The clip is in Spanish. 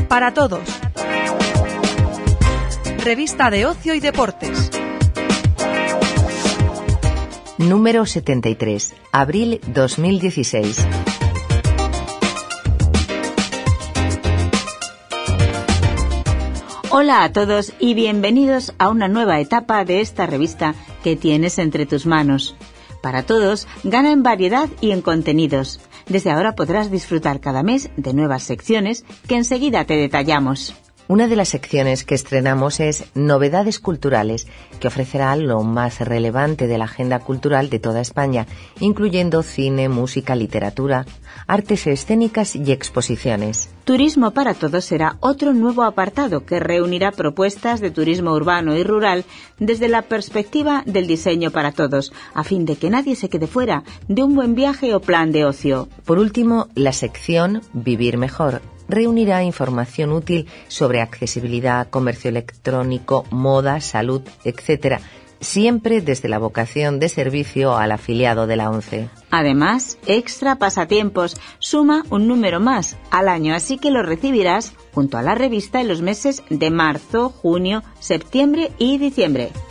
Para todos. Revista de ocio y deportes. Número 73, abril 2016. Hola a todos y bienvenidos a una nueva etapa de esta revista que tienes entre tus manos. Para todos, gana en variedad y en contenidos. Desde ahora podrás disfrutar cada mes de nuevas secciones que enseguida te detallamos. Una de las secciones que estrenamos es Novedades Culturales, que ofrecerá lo más relevante de la agenda cultural de toda España, incluyendo cine, música, literatura, artes escénicas y exposiciones. Turismo para Todos será otro nuevo apartado que reunirá propuestas de turismo urbano y rural desde la perspectiva del diseño para todos, a fin de que nadie se quede fuera de un buen viaje o plan de ocio. Por último, la sección Vivir Mejor reunirá información útil sobre accesibilidad, comercio electrónico, moda, salud, etc., siempre desde la vocación de servicio al afiliado de la ONCE. Además, Extra Pasatiempos suma un número más al año, así que lo recibirás junto a la revista en los meses de marzo, junio, septiembre y diciembre.